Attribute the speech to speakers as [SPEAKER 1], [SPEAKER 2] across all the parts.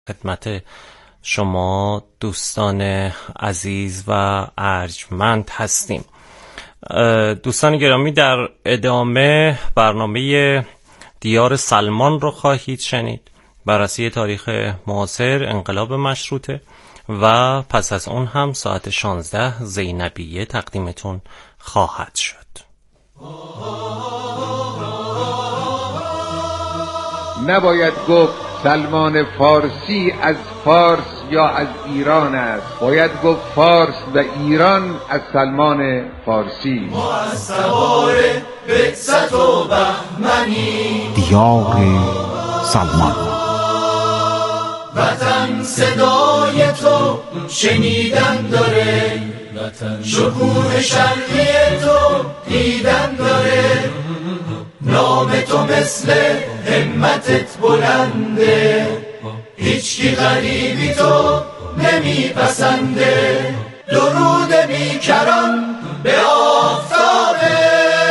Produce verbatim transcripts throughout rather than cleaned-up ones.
[SPEAKER 1] خدمت شما دوستان عزیز و ارجمند هستیم. دوستان گرامی، در ادامه برنامه دیار سلمان رو خواهید شنید، بررسی تاریخ معاصر انقلاب مشروطه، و پس از اون هم ساعت شانزده زینبیه تقدیمتون خواهد شد.
[SPEAKER 2] نباید گفت سلمان فارسی از فارس یا از ایران است، باید گفت فارس و ایران از سلمان فارسی.
[SPEAKER 3] ما از سوار بعثت و بهمنی،
[SPEAKER 4] دیار سلمان.
[SPEAKER 3] وطن صدای تو شنیدن داره، وطن شکوه شرقی تو دیدن داره، نام تو مثل همتت بلنده، هیچکی غریبی تو نمیپسنده، درود بیکران به آفتابه.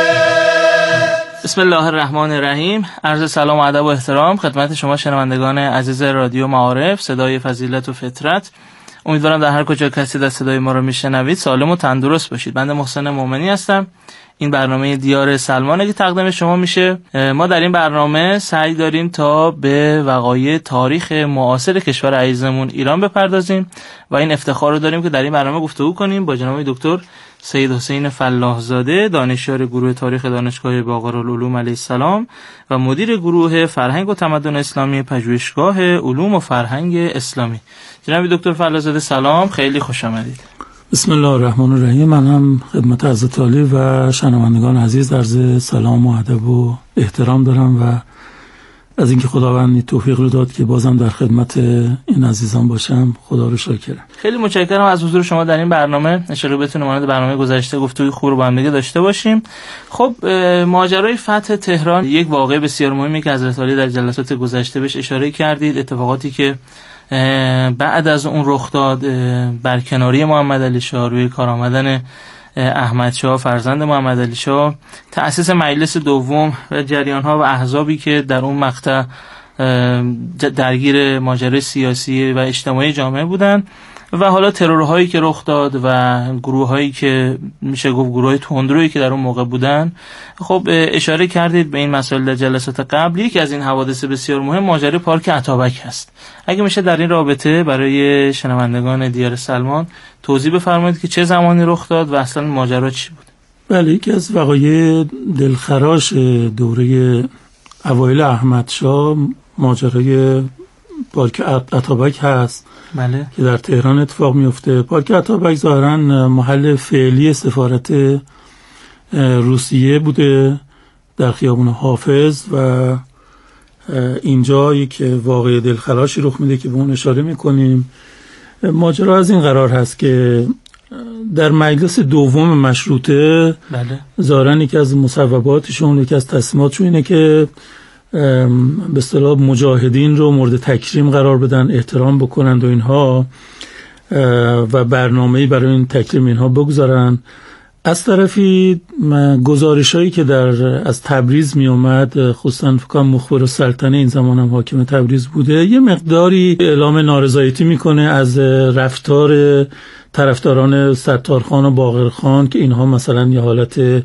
[SPEAKER 5] بسم الله الرحمن الرحیم. عرض سلام و ادب و احترام خدمت شما شنوندگان عزیز رادیو معارف، صدای فضیلت و فطرت. امیدوارم در هر کجا که هستید از صدای ما رو میشنوید سالم و تندرست باشید. بنده محسن مومنی هستم. این برنامه دیار سلمانه که تقدیم شما میشه. ما در این برنامه سعی داریم تا به وقایع تاریخ معاصر کشور عزیزمون ایران بپردازیم و این افتخار رو داریم که در این برنامه گفتگو کنیم با جناب دکتر سید حسین فلاح زاده، دانشیار گروه تاریخ دانشگاه باقرالعلوم علیه السلام و مدیر گروه فرهنگ و تمدن اسلامی پژوهشگاه علوم و فرهنگ اسلامی. جناب دکتر فلاح زاده سلام، خیلی خوش آمدید.
[SPEAKER 6] بسم الله الرحمن الرحیم. من هم خدمت حضرت عالی و شنوندگان عزیز عرض سلام و ادب و احترام دارم و از اینکه خداوند توفیق رو داد که بازم در خدمت این عزیزان باشم خدا رو شاکرم.
[SPEAKER 5] خیلی متشکرم از حضور شما در این برنامه. ان شاء الله بتونیم مانند برنامه گذشته گفتگوی خوب رو با هم دیگه داشته باشیم. خب ماجرای فتح تهران یک واقعه بسیار مهمی که حضرت عالی در جلسات گذشته بهش اشاره کردید، اتفاقاتی که بعد از اون رخ داد، برکناری محمد علی شاه، روی کار آمدن احمد شاه فرزند محمد علی شاه، تأسیس مجلس دوم و جریان‌ها و احزابی که در اون مقطع درگیر ماجرای سیاسی و اجتماعی جامعه بودن و حالا ترورهایی که رخ داد و گروه‌هایی که میشه گفت گروه تندرویی که در اون موقع بودن. خب اشاره کردید به این مسائل در جلسات قبل. یکی از این حوادث بسیار مهم ماجرای پارک اتابک هست. اگه میشه در این رابطه برای شنوندگان دیار سلمان توضیح بفرمایید که چه زمانی رخ داد و اصلا ماجرا چی بود؟
[SPEAKER 6] بله، یکی از وقایع دلخراش دوره اوایل احمد شاه ماجرای پارک اتابک هست.
[SPEAKER 5] بله. که
[SPEAKER 6] در تهران اتفاق میفته. پارک اتابک ظاهراً محل فعلی سفارت روسیه بوده در خیابان حافظ و اینجا یک واقعه دلخراشی رخ میده که به اون اشاره میکنیم. ماجرا از این قرار هست که در مجلس دوم مشروطه
[SPEAKER 5] بله.
[SPEAKER 6] ظاهراً یکی از مصوباتشون، یکی از تصمیماتشون اینه که به اصطلاح مجاهدین رو مورد تکریم قرار بدن، احترام بکنند و اینها و برنامه‌ای برای این تکریم اینها بگذارن. از طرفی گزارش‌هایی که در از تبریز می اومد، خصوصا فکر مخبر السلطنه این زمان هم حاکم تبریز بوده، یه مقداری اعلام نارضایتی میکنه از رفتار طرفداران ستارخان و باقرخان که اینها مثلا یه حالت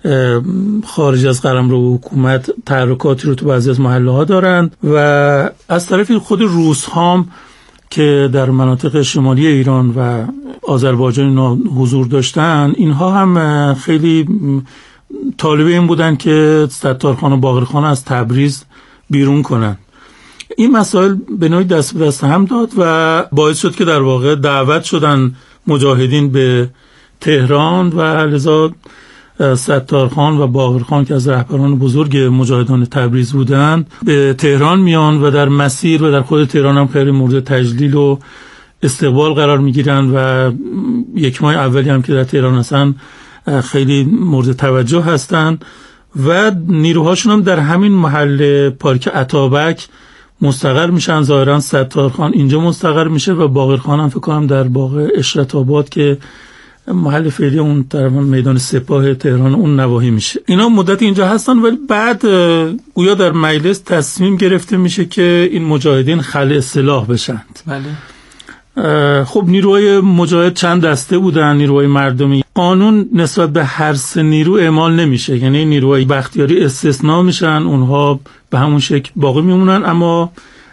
[SPEAKER 6] خارج از قلمرو حکومت تحرکاتی رو تو بعضی از محله ها دارند و از طرفی خود روس هام که در مناطق شمالی ایران و آذربایجان حضور داشتن، اینها هم خیلی طالب این بودن که ستارخان و باقرخان از تبریز بیرون کنن. این مسائل به نوعی دست به دست هم داد و باعث شد که در واقع دعوت شدن مجاهدین به تهران و لذا ستارخان و باقرخان که از رهبران بزرگ مجاهدان تبریز بودند به تهران میان و در مسیر و در خود تهران هم خیلی مورد تجلیل و استقبال قرار میگیرن و یک ماه اولی هم که در تهران هستن خیلی مورد توجه هستن و نیروهاشون هم در همین محل پارک اتابک مستقر میشن. ظاهرا ستارخان اینجا مستقر میشه و باقرخان هم فکر کنم در باغ اشرت آباد که محل فعلی اون طرف میدان سپاه تهران اون نواحی میشه. اینا مدت اینجا هستن، ولی بعد گویا در مجلس تصمیم گرفته میشه که این مجاهدین خلع سلاح بشند.
[SPEAKER 5] بله.
[SPEAKER 6] خب نیروهای مجاهد چند دسته بودن، نیروهای مردمی. قانون نسبت به هر سه نیرو اعمال نمیشه، یعنی نیروهای بختیاری استثناء میشن، اونها به همون شکل باقی میمونن، اما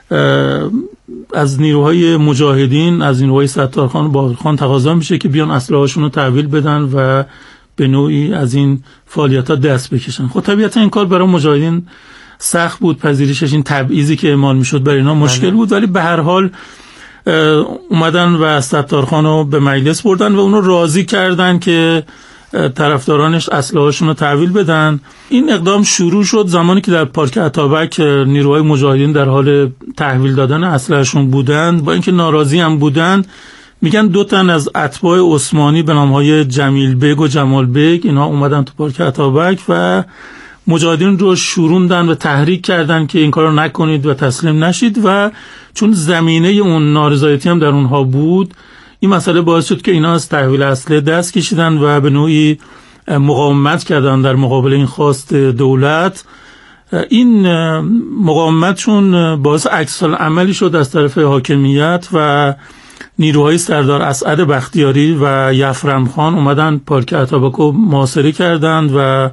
[SPEAKER 6] از نیروهای مجاهدین، از نیروهای ستارخان و باقرخان تقاضا میشه که بیان اسلحه‌هاشون رو تحویل بدن و به نوعی از این فعالیت‌ها دست بکشن. خب طبیعتا این کار برای مجاهدین سخت بود، پذیرشش، این تبعیضی که اعمال میشد برای اینا مشکل بود، ولی به هر حال اومدن و ستارخان رو به مجلس بردن و اونو راضی کردن که طرفدارانش اسلحه‌هاشون رو تحویل بدن. این اقدام شروع شد زمانی که در پارک اتابک نیروهای مجاهدین در حال تحویل دادن اسلحه‌شون بودند. با اینکه ناراضی هم بودند، میگن دو تن از اتباع عثمانی به نامهای جمیل بیگ و جمال بیگ اینا اومدن تو پارک اتابک و مجاهدین رو شوروندن و تحریک کردن که این کارو نکنید و تسلیم نشید، و چون زمینه اون نارضایتی هم در اونها بود، این مسئله باعث شد که اینا از تحویل اسلحه دست کشیدن و به نوعی مقاومت کردن در مقابل این خواست دولت. این مقاومت چون باعث عکس‌العملی شد از طرف حاکمیت و نیروهای سردار اسعد بختیاری و یفرم خان اومدن پارک اتابک رو محاصره کردند و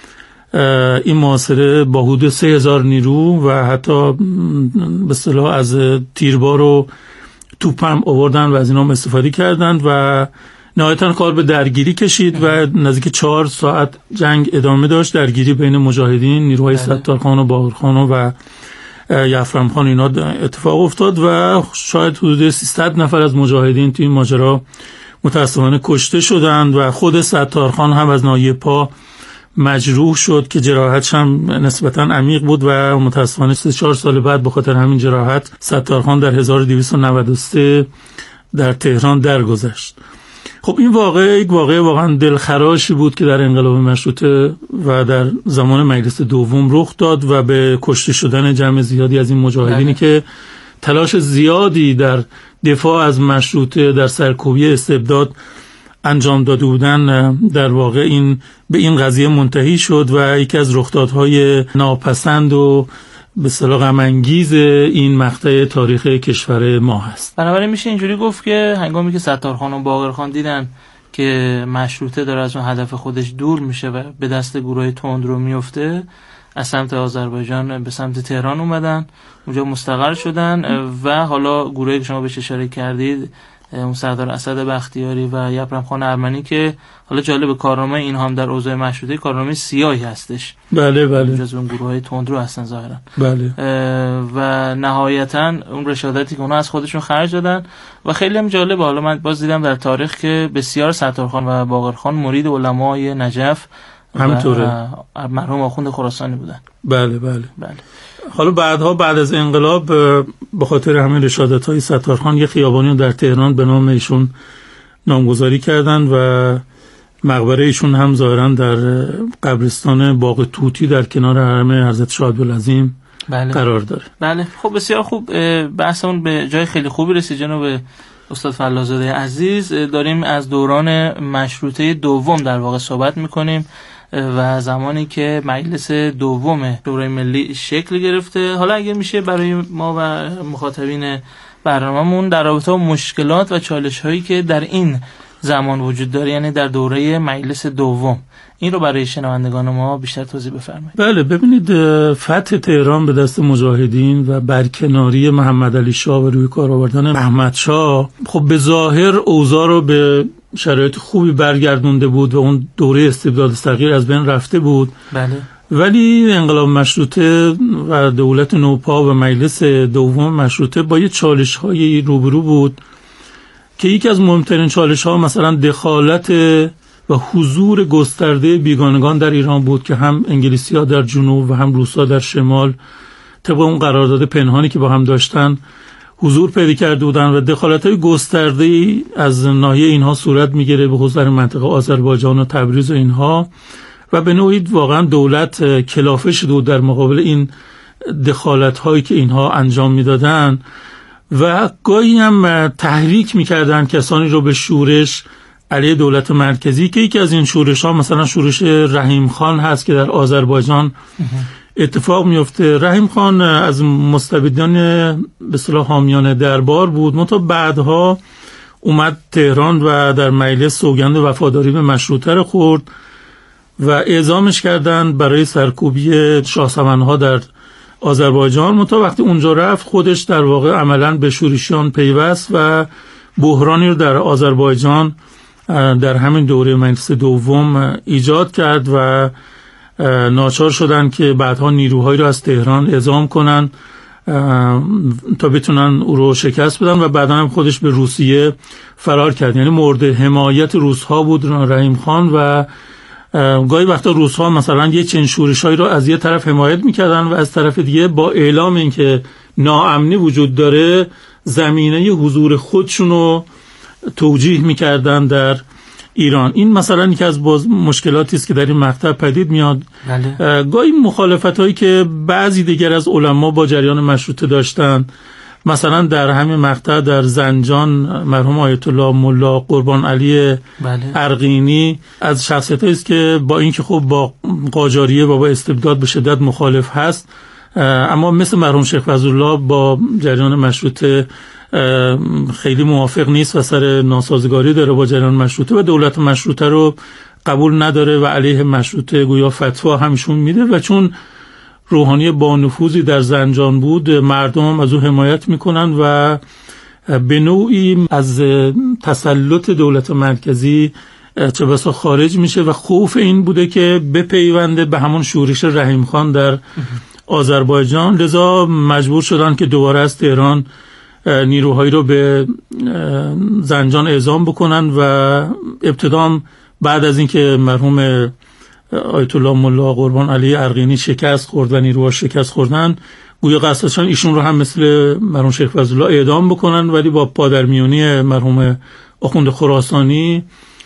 [SPEAKER 6] این محاصره با حدود سه هزار نیرو و حتی به اصطلاح از تیربار و توپ هم آوردن و از اینا هم استفاده کردند و نهایتاً کار به درگیری کشید و نزدیک چهار ساعت جنگ ادامه داشت. درگیری بین مجاهدین، نیروهای ستارخان و باقرخان و یفرم خان اینا اتفاق افتاد و شاید حدود سیصد نفر از مجاهدین توی این ماجرا متأسفانه کشته شدند و خود ستارخان هم از ناحیه پا مجروح شد که جراحتش هم نسبتاً عمیق بود و متأسفانه سه چهار سال بعد به خاطر همین جراحت ستارخان در هزار و دویست و نود و سه در تهران درگذشت. خب این واقعه یک واقعه واقعا دلخراشی بود که در انقلاب مشروطه و در زمان مجلس دوم رخ داد و به کشته شدن جمع زیادی از این مجاهدینی که تلاش زیادی در دفاع از مشروطه، در سرکوبی استبداد انجام داده بودن، در واقع این به این قضیه منتهی شد و یکی از رخدادهای ناپسند و به اصطلاح غم انگیز این مقطع تاریخ کشور ما هست.
[SPEAKER 5] بنابراین میشه اینجوری گفت که هنگامی که ستارخان و باقرخان دیدن که مشروطه داره از اون هدف خودش دور میشه و به دست گروه تندرو میفته، از سمت آذربایجان به سمت تهران اومدن، اونجا مستقر شدن و حالا گروهی که شما بهش اشاره کردید، اون سردار اسد بختیاری و یفرم خان ارمنی که حالا جالب کارنامه این هم در اوضاع مشروطه کارنامه سیاهی هستش.
[SPEAKER 6] بله بله.
[SPEAKER 5] جزو اون گروهای تندرو هستن ظاهرا.
[SPEAKER 6] بله.
[SPEAKER 5] و نهایتا اون رشادتی که اونا از خودشون خرج دادن و خیلی هم جالب، حالا من باز دیدم در تاریخ که بسیار ستارخان و باقرخان مرید علمای نجف
[SPEAKER 6] همینطوره،
[SPEAKER 5] مرحوم آخوند خراسانی بودن.
[SPEAKER 6] بله بله
[SPEAKER 5] بله.
[SPEAKER 6] حالا بعدها بعد از انقلاب به خاطر همین رشادت‌های ستارخان یه خیابانی در تهران به نام ایشون نامگذاری کردن و مقبره ایشون هم ظاهراً در قبرستان باغ توتی در کنار حرم حضرت شاه عبدالعظیم بله. قرار داره.
[SPEAKER 5] بله. خب بسیار خوب، بحثمون به جای خیلی خوبی رسید جناب استاد فلاح‌زاده عزیز. داریم از دوران مشروطه دوم در واقع صحبت می‌کنیم و زمانی که مجلس دوم شورای ملی شکل گرفته. حالا اگه میشه برای ما و مخاطبین برنامه‌مون در رابطه با مشکلات و چالش‌هایی که در این زمان وجود داره، یعنی در دوره مجلس دوم، این رو برای شنوندگان ما بیشتر توضیح بفرمایید.
[SPEAKER 6] بله، ببینید فتح تهران به دست مجاهدین و برکناری محمد علی شاه و روی کار آوردن احمد شاه، خب به ظاهر اوضاع رو به شرایط خوبی برگردونده بود و اون دوره استبداد صغیر از بین رفته بود.
[SPEAKER 5] بله.
[SPEAKER 6] ولی انقلاب مشروطه و دولت نوپا و مجلس دوم مشروطه با یه چالش‌های روبرو بود که یکی از مهمترین چالش‌ها مثلا دخالت و حضور گسترده بیگانگان در ایران بود که هم انگلیسی‌ها در جنوب و هم روس‌ها در شمال طبق اون قرارداد پنهانی که با هم داشتن حضور پیدا کرده بودن و دخالت‌های گسترده‌ای از ناحیه اینها صورت می‌گیره، به خصوص در منطقه آذربایجان و تبریز و اینها، و به نوعی واقعا دولت کلافه شده بود در مقابل این دخالت‌هایی که اینها انجام می‌دادن و گاهی هم تحریک می‌کردن کسانی رو به شورش علیه دولت مرکزی که یکی از این شورش ها مثلا شورش رحیم خان هست که در آذربایجان اتفاق میفته. رحیم خان از مستبدان به اصطلاح حامیان دربار بود، منتها بعدها اومد تهران و در مجلس سوگند وفاداری به مشروطه رو خورد و اعزامش کردن برای سرکوبی شاهسوارها در آذربایجان. منتها وقتی اونجا رفت خودش در واقع عملاً به شورشیان پیوست و بحرانی رو در آذربایجان در همین دوره مجلس دوم ایجاد کرد و ناچار شدن که بعدها نیروهایی رو از تهران اعزام کنن تا بتونن او رو شکست بدن و بعدا هم خودش به روسیه فرار کرد. یعنی مورد حمایت روس‌ها بود رحیم خان و گاهی وقتا روس‌ها مثلا یه چنین شورش‌هایی رو از یه طرف حمایت می‌کردن و از طرف دیگه با اعلام اینکه ناامنی وجود داره زمینه حضور خودشون رو توجیه می‌کردن در ایران. این مثلا یکی از مشکلاتی است که در این مقطع پدید میاد. بله. گاهی مخالفت‌هایی که بعضی دیگر از علما با جریان مشروطه داشتن، مثلا در همین مقطع در زنجان مرحوم آیت الله ملا قربان علی بله. ارغینی از شخصیتایی است که با اینکه خب با قاجاریه و با استبداد به شدت مخالف هست، اما مثل مرحوم شیخ فضلالله با جریان مشروطه خیلی موافق نیست و سر ناسازگاری داره با جریان مشروطه و دولت مشروطه رو قبول نداره و علیه مشروطه گویا فتوا همیشون میده و چون روحانی با نفوذی در زنجان بود مردم از او حمایت میکنن و به نوعی از تسلط دولت مرکزی چه بسا خارج میشه و خوف این بوده که بپیونده به همون شورش رحیم خان در آذربایجان. لذا مجبور شدن که دوباره از تهران نیروهایی رو به زنجان اعزام بکنن و ابتدام بعد از اینکه مرحوم آیت الله ملا قربان علی ارغینی شکست خورد و نیروها شکست خوردن، گویا قصدشان ایشون رو هم مثل مرحوم شیخ فضلالله اعدام بکنن، ولی با پادرمیونی مرحوم آخوند خراسانی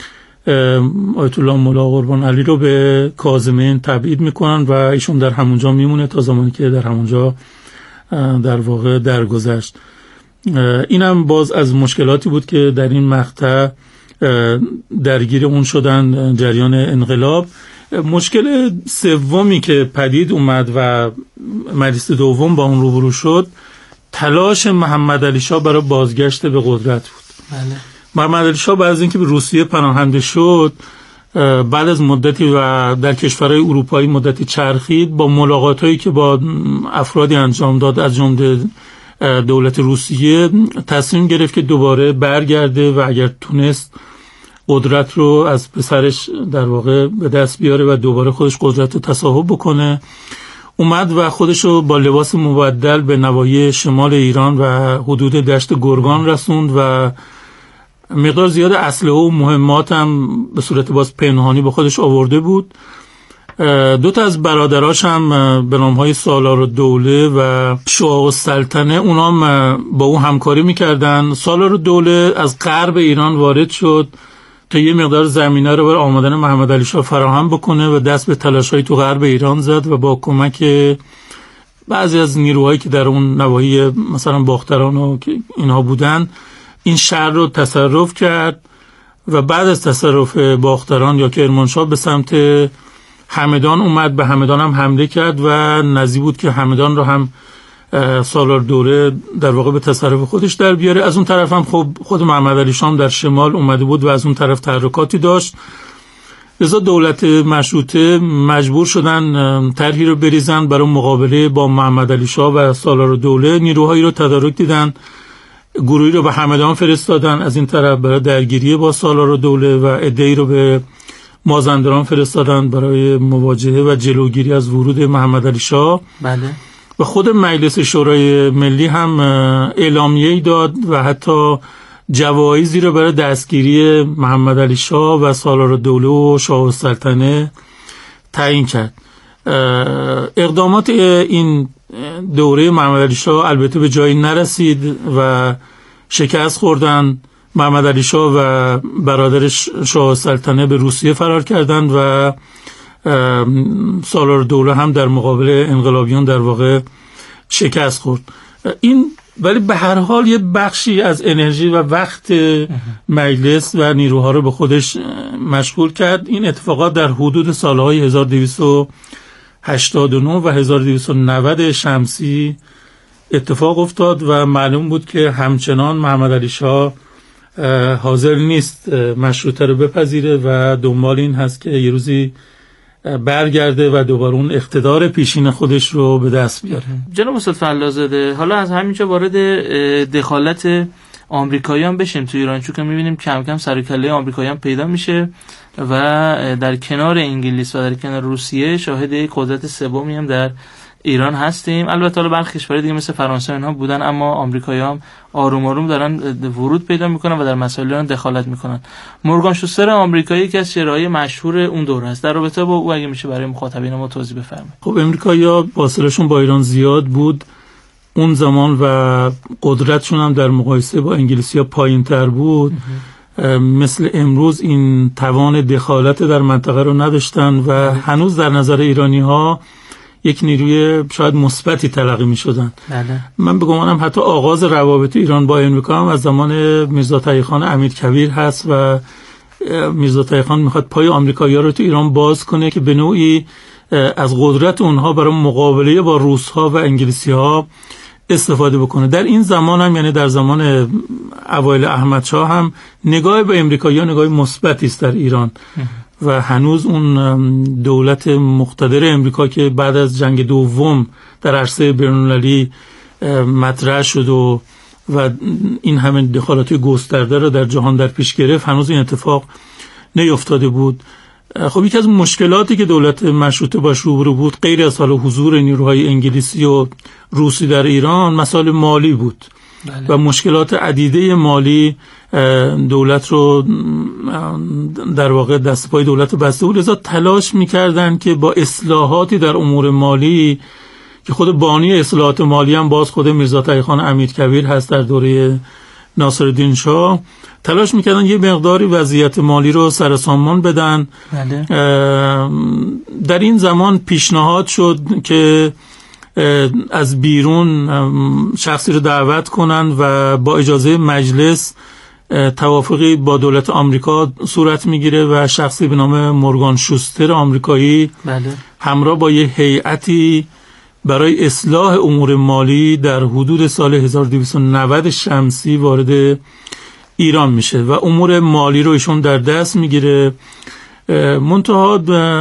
[SPEAKER 6] آیت الله ملا قربان علی رو به کاظمین تبعید میکنن و ایشون در همونجا میمونه تا زمانی که در همونجا در واقع درگذشت. اینم باز از مشکلاتی بود که در این مقطع درگیر اون شدن جریان انقلاب. مشکل سومی که پدید اومد و مجلس دوم با اون روبرو شد تلاش محمد علی شاه برای بازگشت به قدرت بود. بله. محمد علی شاه بعد از اینکه به روسیه پناهنده شد، بعد از مدتی و در کشورهای اروپایی مدتی چرخید، با ملاقاتایی که با افرادی انجام داد از جمله دولت روسیه تصمیم گرفت که دوباره برگرده و اگر تونست قدرت رو از پسرش در واقع به دست بیاره و دوباره خودش قدرت رو تصاحب بکنه. اومد و خودش رو با لباس مبدل به نواحی شمال ایران و حدود دشت گرگان رسوند و مقدار زیاد اسلحه و مهمات هم به صورت باز پنهانی با خودش آورده بود. دو تا از برادراش هم به نامهای سالارالدوله و شاه السلطنه اونام با او همکاری میکردن. سالارالدوله از غرب ایران وارد شد تا یه مقدار زمینه رو برای آمدن محمد علی شاه فراهم بکنه و دست به تلاش‌های تو غرب ایران زد و با کمک بعضی از نیروهایی که در اون نواحی مثلا باختران و اینها بودن این شهر رو تصرف کرد و بعد از تصرف باختران یا کرمانشاه به سمت همدان اومد، به همدان هم حمله کرد و نزدیک بود که همدان رو هم سالارالدوله در واقع به تصرف خودش در بیاره. از اون طرف هم خب خود محمد علی شاه در شمال اومده بود و از اون طرف تحرکاتی داشت. لذا دولت مشروطه مجبور شدن طرحی رو بریزن برای مقابله با محمد علی شاه و سالارالدوله. نیروهایی رو تدارک دیدن، گروهی رو به همدان فرستادن از این طرف برای درگیری با سالارالدوله و عده‌ای رو به مازندران فرستادن برای مواجهه و جلوگیری از ورود محمد علی شاه. بله. و خود مجلس شورای ملی هم اعلامیه‌ای داد و حتی جوایزی رو برای دستگیری محمد علی شاه و سالارالدوله و شاه السلطنه تعیین کرد. اقدامات این دوره محمد علی شاه البته به جایی نرسید و شکست خوردن. محمد علی شاه و برادرش شاه السلطنه به روسیه فرار کردند و سالارالدوله هم در مقابل انقلابیون در واقع شکست خورد. این ولی به هر حال یه بخشی از انرژی و وقت مجلس و نیروها رو به خودش مشغول کرد. این اتفاقات در حدود سالهای هزار و دویست و هشتاد و نه و هزار و دویست و نود شمسی اتفاق افتاد و معلوم بود که همچنان محمد علی شاه حاضر نیست مشروطه رو بپذیره و دنبال این هست که یه روزی برگرده و دوباره اون اقتدار پیشین خودش رو به دست بیاره.
[SPEAKER 5] جناب استاد فلاح‌زاده، حالا از همینجا وارد دخالت آمریکاییان بشیم تو ایران، چون که می‌بینیم کم کم سر و کله آمریکاییان پیدا میشه و در کنار انگلیس و در کنار روسیه شاهد یک قدرت سومی هم در ایران هستیم. البته حالا برخی کشورهای دیگه مثل فرانسه اینها بودن، اما آمریکایی‌ها آروم آروم دارن ورود پیدا میکنن و در مسائل ایران دخالت میکنن. مورگان شوستر آمریکایی که از چهره‌های مشهور اون دوره است. در رابطه با او اگه میشه برای مخاطبین ما توضیح بفرمایید.
[SPEAKER 6] خب امریکایی‌ها فاصله‌شون با ایران زیاد بود اون زمان و قدرتشون هم در مقایسه با انگلیسی‌ها پایین‌تر بود. مثل امروز این توان دخالت در منطقه رو نداشتن و هنوز در نظر ایرانی‌ها یک نیروی شاید مثبتی تلقی می شدن.
[SPEAKER 5] بله.
[SPEAKER 6] من به گمانم حتی آغاز روابط ایران با امریکا هم از زمان میرزا تقی‌خان امیرکبیر هست و میرزا تقی‌خان میخواد پای آمریکایی‌ها رو تو ایران باز کنه که به نوعی از قدرت اونها برای مقابله با روس‌ها و انگلیسی‌ها استفاده بکنه. در این زمان هم، یعنی در زمان اوایل احمدشاه هم، نگاه به امریکایی‌ها نگاه مثبتی است در ایران و هنوز اون دولت مقتدر امریکا که بعد از جنگ دوم در عرصه بین‌المللی مطرح شد و و این همه دخالات گسترده را در جهان در پیش گرفت، هنوز این اتفاق نیفتاده بود. خب یکی از مشکلاتی که دولت مشروطه باش روبرو بود، غیر از حال حضور نیروهای انگلیسی و روسی در ایران، مسائل مالی بود. بله. و مشکلات عدیده مالی دولت رو در واقع دست پای دولت بسته بود، لذا تلاش میکردن که با اصلاحاتی در امور مالی که خود بانی اصلاحات مالی هم باز خود میرزا تقی‌خان امیرکبیر هست در دوره ناصرالدین شاه، تلاش میکردن یه مقداری وضعیت مالی رو سر سامان بدن.
[SPEAKER 5] بله.
[SPEAKER 6] در این زمان پیشنهاد شد که از بیرون شخصی رو دعوت کنن و با اجازه مجلس توافقی با دولت آمریکا صورت میگیره و شخصی به نام مورگان شوستر آمریکایی
[SPEAKER 5] بله.
[SPEAKER 6] همراه با یه هیئتی برای اصلاح امور مالی در حدود سال هزار و دویست و نود شمسی وارد ایران میشه و امور مالی رو ایشون در دست میگیره. منتها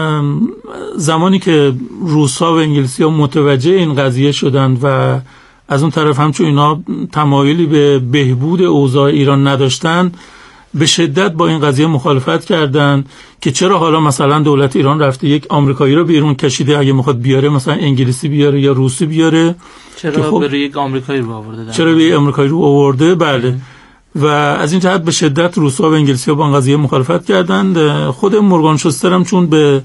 [SPEAKER 6] زمانی که روس‌ها و انگلیسی‌ها متوجه این قضیه شدند و از اون طرف هم چون اینا تمایلی به بهبود اوضاع ایران نداشتن، به شدت با این قضیه مخالفت کردند که چرا حالا مثلا دولت ایران رفته یک آمریکایی رو بیرون کشیده، اگه میخواد بیاره مثلا انگلیسی بیاره یا روسی بیاره،
[SPEAKER 5] چرا خب به یک آمریکایی رو آورده
[SPEAKER 6] چرا به یک آمریکایی رو آورده. بله. و از این جهت به شدت روس‌ها و انگلیسی‌ها با این قضیه مخالفت کردند. خود مورگان شوستر هم چون به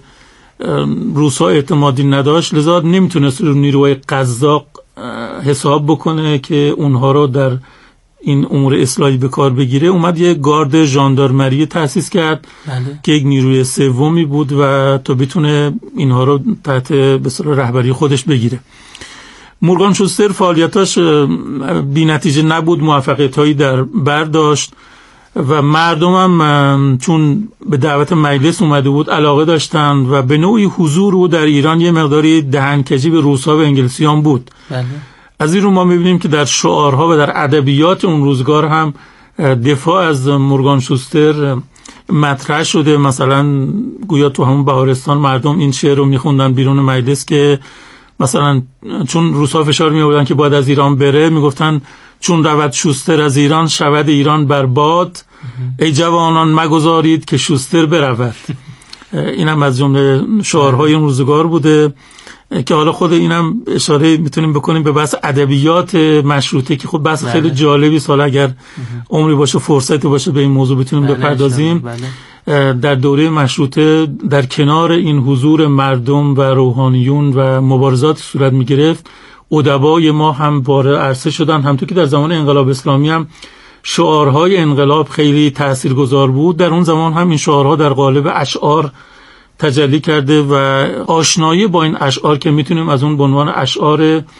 [SPEAKER 6] روس‌ها اعتمادی نداشت، لذا نمیتونست رو نیروهای قزاق حساب بکنه که اونها رو در این امور اصلاحی به کار بگیره. اومد یه گارد ژاندارمری تأسیس کرد.
[SPEAKER 5] بله. که
[SPEAKER 6] یک نیروی سومی بود و تا بتونه اینها رو تحت به اصطلاح رهبری خودش بگیره. مورگان شوستر فعالیتاش بی نتیجه نبود، موفقیت‌هایی در بر داشت و مردم هم چون به دعوت مجلس اومده بود علاقه داشتن و به نوعی حضور او در ایران یه مقداری دهنکجی به روس‌ها و انگلیسیان بود.
[SPEAKER 5] بله.
[SPEAKER 6] از این رو ما می‌بینیم که در شعارها و در ادبیات اون روزگار هم دفاع از مورگان شوستر مطرح شده. مثلا گویا تو همون بهارستان مردم این شعر رو می‌خوندن بیرون مجلس که مثلا چون روس‌ها فشار می‌آوردن که باید از ایران بره، میگفتن چون رود شوستر از ایران شود ایران برباد، ای جوانان مگذارید که شوستر برود. این هم از جمله شعارهای اون روزگار بوده که حالا خود اینم اشاره میتونیم بکنیم به بحث ادبیات مشروطه که خب بحث بله. خیلی جالبی سال اگر عمری باشه فرصتی باشه به این موضوع بتونیم بله بپردازیم. بله. در دوره مشروطه در کنار این حضور مردم و روحانیون و مبارزات صورت میگرفت، ادبای ما هم وارد عرصه شدن، همونطور که در زمان انقلاب اسلامی هم شعارهای انقلاب خیلی تاثیرگذار بود. در اون زمان هم این شعارها در قالب اشعار تجلی کرده و آشنایی با این اشعار که میتونیم از اون به عنوان اشعار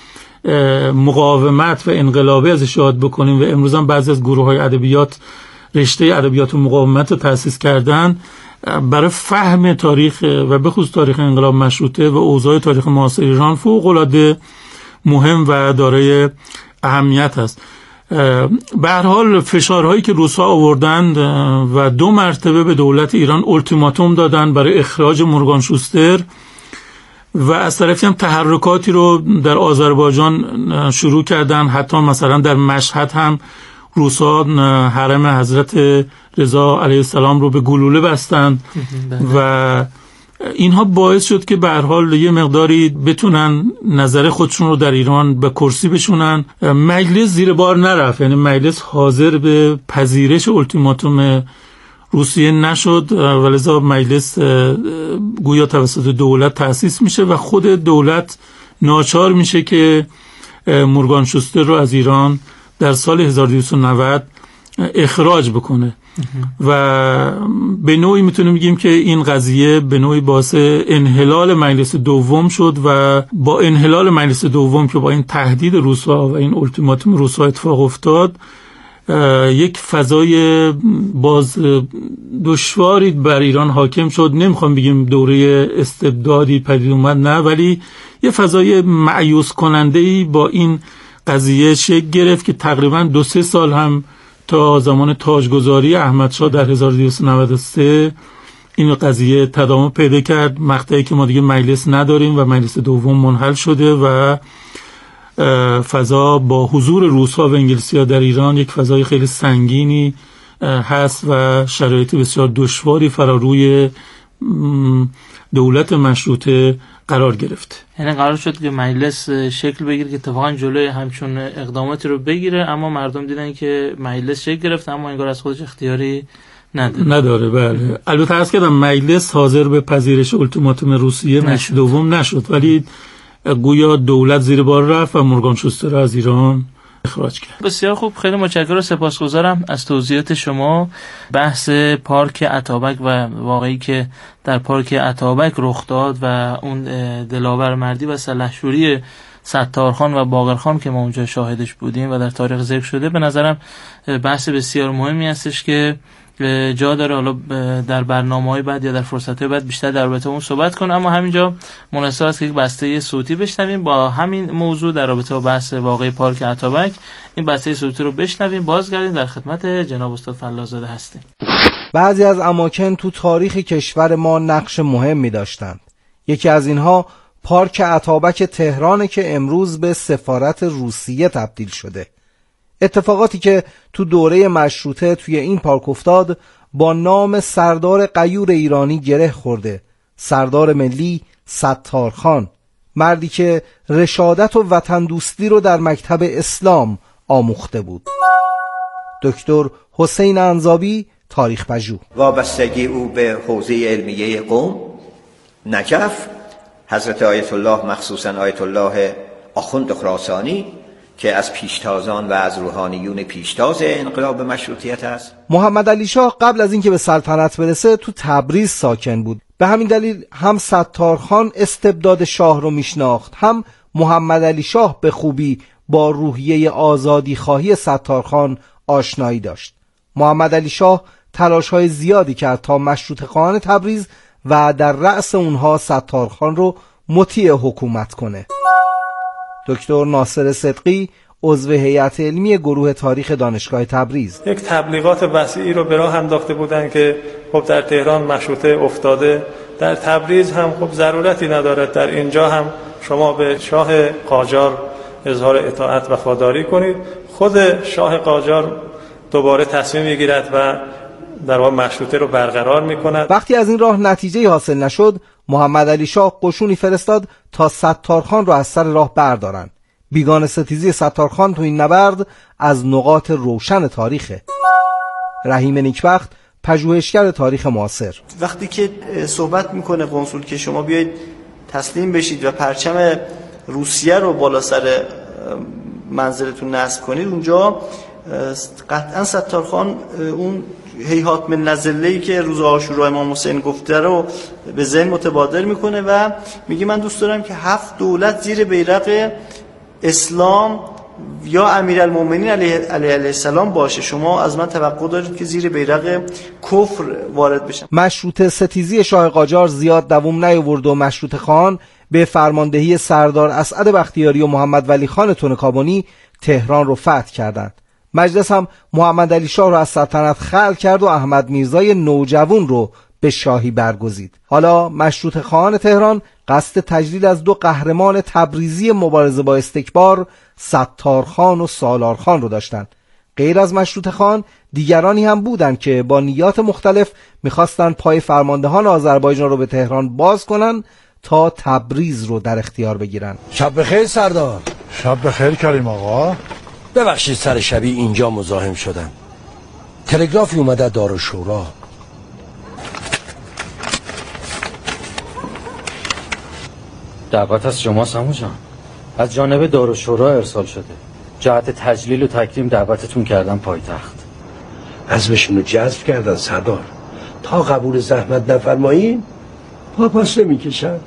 [SPEAKER 6] مقاومت و انقلابی ازش یاد بکنیم و امروز هم بعضی از گروه‌های ادبیات رشته ادبیات و مقاومت رو تأسیس کردن، برای فهم تاریخ و به خصوص تاریخ انقلاب مشروطه و اوضاع تاریخ معاصر ایران فوق‌العاده مهم و دارای اهمیت است. به هر حال فشارهایی که روس‌ها آوردند و دو مرتبه به دولت ایران التیماتوم دادند برای اخراج مورگان شوستر و از طرفی هم تحرکاتی رو در آذربایجان شروع کردن، حتی مثلا در مشهد هم روس‌ها حرم حضرت رضا علیه السلام رو به گلوله بستند و اینها باعث شد که به هر حال یه مقداری بتونن نظر خودشون رو در ایران به کرسی بشونن. مجلس زیر بار نرفت، یعنی مجلس حاضر به پذیرش التیماتوم روسیه نشد و لذا مجلس گویا توسط دولت تأسیس میشه و خود دولت ناچار میشه که مورگان شوستر رو از ایران در سال هزار و دویست و نود اخراج بکنه و به نوعی میتونیم بگیم که این قضیه به نوعی باعث انحلال مجلس دوم شد و با انحلال مجلس دوم که با این تهدید روس‌ها و این التیماتوم روس‌ها اتفاق افتاد، یک فضای باز دشواری بر ایران حاکم شد. نمیخوام بگیم دوره استبدادی پدید اومد، نه، ولی یه فضای مایوس کننده‌ای با این قضیه شکل گرفت که تقریبا دو سه سال هم تا زمان تاجگذاری احمدشاه در هزار و دویست و نود و سه این قضیه تداوم پیدا کرد، مقطعی که ما دیگه مجلس نداریم و مجلس دوم منحل شده و فضا با حضور روس‌ها و انگلیسی‌ها در ایران یک فضای خیلی سنگینی هست و شرایط بسیار دشواری فرا روی دولت مشروطه قرار گرفت.
[SPEAKER 5] یعنی قرار شد که مجلس شکل بگیره که اتفاقا جلوی همچون اقداماتی رو بگیره، اما مردم دیدن که مجلس شکل گرفت اما انگار از خودش اختیاری نداره.
[SPEAKER 6] نداره بله. البته عرض کردم مجلس حاضر به پذیرش التیماتوم روسیه مجلس دوم نشد، ولی گویا دولت زیر بار رفت و مورگان شوستر رو از ایران اخراج کرد.
[SPEAKER 5] بسیار خوب، خیلی متشکرم و سپاسگزارم از توضیحات شما. بحث پارک اتابک و واقعی که در پارک اتابک رخ داد و اون دلاور مردی و سلحشوری ستارخان و باقرخان که ما اونجا شاهدش بودیم و در تاریخ ذکر شده، به نظرم بحث بسیار مهمی هستش که جا داره حالا در برنامه‌های بعد یا در فرصت‌های بعد بیشتر در رابطه اون صحبت کنم. اما همینجا مناسب است که یک بسته صوتی بشنویم با همین موضوع در رابطه با بحث واقعی پارک اتابک. این بسته صوتی رو بشنویم، بازگردیم در خدمت جناب استاد فلاح‌زاده هستیم.
[SPEAKER 7] بعضی از اماکن تو تاریخ کشور ما نقش مهمی داشتند. یکی از اینها پارک اتابک تهران که امروز به سفارت روسیه تبدیل شده. اتفاقاتی که تو دوره مشروطه توی این پارک افتاد با نام سردار غیور ایرانی گره خورده. سردار ملی ستارخان، مردی که رشادت و وطن دوستی رو در مکتب اسلام آموخته بود. دکتر حسین انزابی، تاریخ پژوه.
[SPEAKER 8] وابستگی او به حوزه علمیه قم، نجف، حضرت آیت الله مخصوصا آیت الله آخوند خراسانی که از پیشتازان و از روحانیون پیشتاز انقلاب مشروطیت است.
[SPEAKER 7] محمد علی شاه قبل از اینکه به سلطنت برسه تو تبریز ساکن بود. به همین دلیل هم ستارخان استبداد شاه رو میشناخت، هم محمد علی شاه به خوبی با روحیه آزادی خواهی ستارخان آشنایی داشت. محمد علی شاه تلاش‌های زیادی کرد تا مشروطه خواهان تبریز و در رأس اونها ستارخان رو مطیع حکومت کنه. دکتر ناصر صدقی، عضو هیئت علمی گروه تاریخ دانشگاه تبریز:
[SPEAKER 9] یک تبلیغات وسیعی رو به راه انداخته بودن که خب در تهران مشروطه افتاده، در تبریز هم خب ضرورتی ندارد در اینجا هم شما به شاه قاجار اظهار اطاعت وفاداری کنید. خود شاه قاجار دوباره تصمیم میگیرد و در واقع مشروطه رو برقرار میکند.
[SPEAKER 7] وقتی از این راه نتیجه حاصل نشد، محمد علی شاه قشونی فرستاد تا ستارخان رو از سر راه بردارن. بیگانه ستیزی ستارخان تو این نبرد از نقاط روشن تاریخه. رحیم نیکبخت، پژوهشگر تاریخ معاصر:
[SPEAKER 10] وقتی که صحبت میکنه قنصول که شما بیایید تسلیم بشید و پرچم روسیه رو بالا سر منزلتون نصب کنید، اونجا قطعا ستارخان اون هیهات من نزله‌ای که روز عاشورا امام حسین گفته رو به ذهن متبادر میکنه و میگه من دوست دارم که هفت دولت زیر بیرق اسلام یا امیرالمومنین علیه علیه السلام باشه، شما از من توقع دارید که زیر بیرق کفر وارد بشم.
[SPEAKER 7] مشروطه ستیزی شاه قاجار زیاد دوام نیاورد و مشروطه خان به فرماندهی سردار اسعد بختیاری و محمد ولی خان تونکابانی تهران رو فتح کردند. مجلس هم محمد علی شاه رو از سلطنت خلع کرد و احمد میرزای نوجوان رو به شاهی برگزید. حالا مشروطه خان تهران قصد تجلیل از دو قهرمان تبریزی مبارزه با استکبار، ستارخان و سالارخان رو داشتند. غیر از مشروطه خان دیگرانی هم بودند که با نیات مختلف میخواستند پای فرماندهان آذربایجان رو به تهران باز کنن تا تبریز رو در اختیار بگیرن.
[SPEAKER 11] شب بخیر سردار.
[SPEAKER 12] شب بخیر کریم آقا.
[SPEAKER 11] ببخشید سر شبی اینجا مزاحم شدم. تلگرافی اومده دارالشورا.
[SPEAKER 13] دعوت از شما سامو جان، از جانب دارالشورا ارسال شده. جهت تجلیل و تکریم دعوتتون کردن پایتخت.
[SPEAKER 11] عزمشون رو جذب کردن سردار. تا قبول زحمت نفرمایین پاپاس نمیکشن.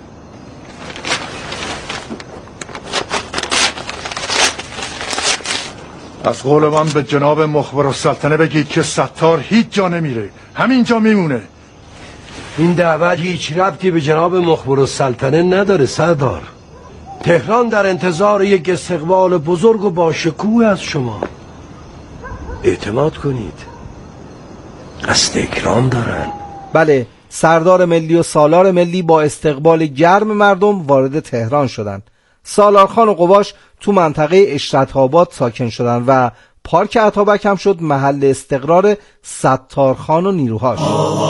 [SPEAKER 12] از قول من به جناب مخبر السلطنه بگید که ستار هیچ جا نمیره، همینجا میمونه.
[SPEAKER 11] این دعوت هیچ ربطی به جناب مخبر السلطنه نداره سردار. تهران در انتظار یک استقبال بزرگ و با شکوه از شما. اعتماد کنید، قصد اکرام دارن.
[SPEAKER 7] بله، سردار ملی و سالار ملی با استقبال گرم مردم وارد تهران شدند. سالارخان و قواش تو منطقه اشرت‌آباد ساکن شدند و پارک اتابک هم شد محل استقرار ستارخان و نیروهاش.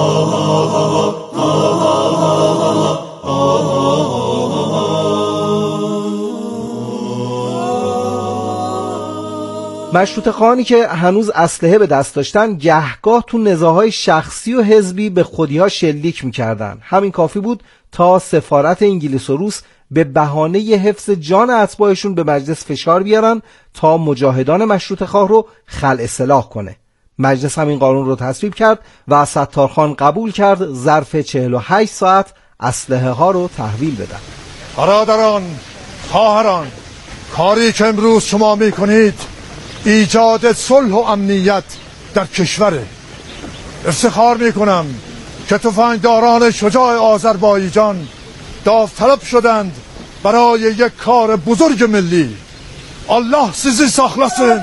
[SPEAKER 7] مشروطه خانی که هنوز اسلحه به دست داشتن گهگاه تو نزاعهای شخصی و حزبی به خودی‌ها شلیک می‌کردن. همین کافی بود تا سفارت انگلیس و روس به بهانه حفظ جان اتباعشون به مجلس فشار بیارن تا مجاهدان مشروطه خواه رو خلع سلاح کنه. مجلس هم این قانون رو تصویب کرد و ستارخان قبول کرد ظرف چهل و هشت ساعت اسلحه ها رو تحویل بدن.
[SPEAKER 12] برادران، خواهران، کاری که امروز شما میکنید ایجاد صلح و امنیت در کشوره. افتخار میکنم که تفنگداران شجاع آذربایجان داوطلب شدند برای یک کار بزرگ ملی. الله sizi saklasın.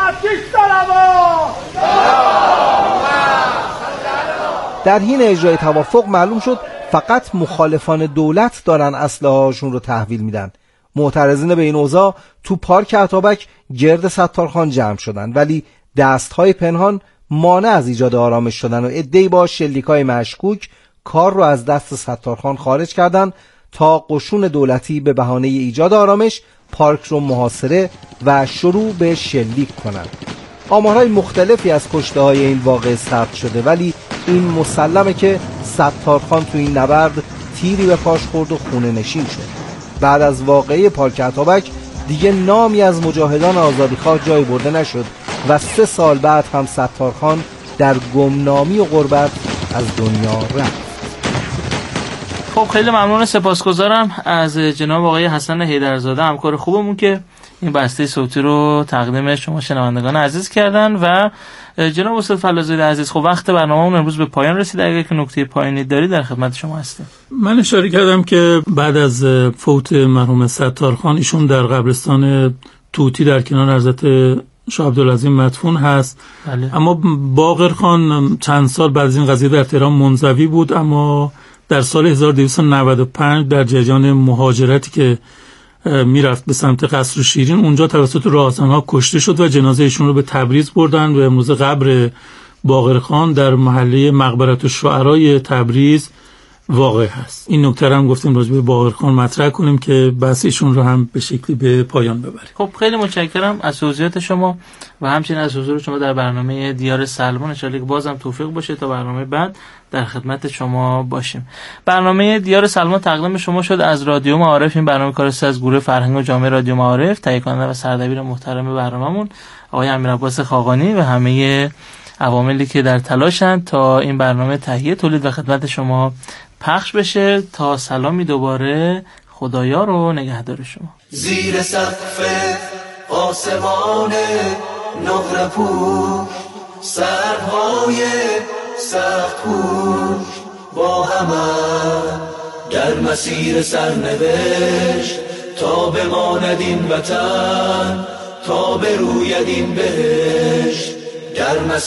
[SPEAKER 7] در حین اجرای توافق معلوم شد فقط مخالفان دولت دارن اسلحه هاشون رو تحویل میدن. معترضین به این اوضاع تو پارک اتابک گرد ستارخان جمع شدن، ولی دستهای پنهان مانع از ایجاد آرامش شدن و عده‌ای با شلیکای مشکوک کار رو از دست ستارخان خارج کردن تا قشون دولتی به بهانه ایجاد آرامش پارک رو محاصره و شروع به شلیک کنند. آمارهای مختلفی از کشته های این واقعه ثبت شده، ولی این مسلمه که ستارخان تو این نبرد تیری به پاش خورد و خونه نشین شد. بعد از واقعه پارک اتابک دیگه نامی از مجاهدان آزادیخواه جای برده نشد و سه سال بعد هم ستارخان در گمنامی و غربت از دنیا رفت.
[SPEAKER 5] خب خیلی ممنون، سپاسگزارم از جناب آقای حسن حیدرزاده همکار خوبمون که این بسته صوتی رو تقدیم شما شنوندگان عزیز کردن و جناب استاد فلازاده عزیز. خب وقت برنامه‌مون امروز به پایان رسید. اگر که نکته پایانی داری در خدمت شما هستم.
[SPEAKER 6] من اشاره کردم که بعد از فوت مرحوم ستارخان ایشون در قبرستان توتی در کنار حضرت شاه عبدالعظیم مدفون هست.
[SPEAKER 5] بله.
[SPEAKER 6] اما باقرخان چند سال بعد از این قضیه در تهران منزوی بود، اما در سال هزار و دویست و نود و پنج در جریان مهاجرتی که میرفت به سمت قصر شیرین اونجا توسط راهزنها کشته شد و جنازه ایشون رو به تبریز بردن و امروز قبر باقرخان در محله مقبرة الشعرای تبریز واقع هست. این نکته هم گفتیم راجع به باقرخان مطرح کنیم که بحث ایشون رو هم به شکلی به پایان ببریم.
[SPEAKER 5] خب خیلی متشکرم از توضیحات شما و همچنین از حضور شما در برنامه دیار سلمان. ان شاءالله که بازم توفیق باشه تا برنامه بعد در خدمت شما باشیم. برنامه دیار سلمان تقدیم شما شد از رادیو معارف. این برنامه کارست از گروه فرهنگ و جامعه رادیو معارف، تهیه کننده و سردبیر محترم برنامه‌مون آقای امیرعباس خاقانی و همه عواملی که در تلاشن تا این برنامه تهیه، تولید و خدمت شما پخش بشه. تا سلامی دوباره، خدایا رو نگهدار شما.
[SPEAKER 3] زیر سقف آسمان نقره پوش، سرهای سخت پوش با همه در مسیر سرنوشت، تا بماند این وطن، تا بروید این بهشت. در